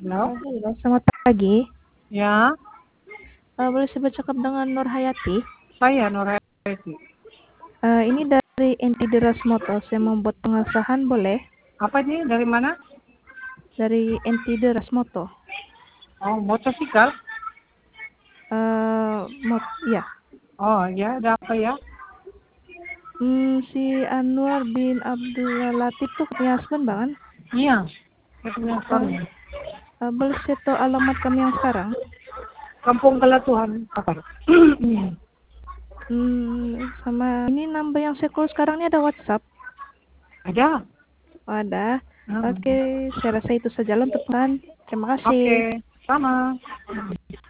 Halo? Halo, selamat pagi. Ya, Boleh saya bercakap dengan Nur Hayati? saya Nuraiti. Ini dari Enti Deras Moto. Saya membuat pengesahan, boleh? Apa nih? Dari mana? Dari Enti Deras Moto. Oh, motosikal? Ya. Oh, ya, ada apa ya? Si Anwar bin Abdul Latif tuh punya husband, Bang? Iya, saya punya Uh, suami. Boleh saya tahu alamat kami yang sekarang? Kampung Kelatuhan, apa? Sama ini number yang saya call sekarang ini ada WhatsApp. Ada. Oh, ada. Hmm. Oke, saya rasa itu saja untuk pesan. Terima kasih. Oke, sama.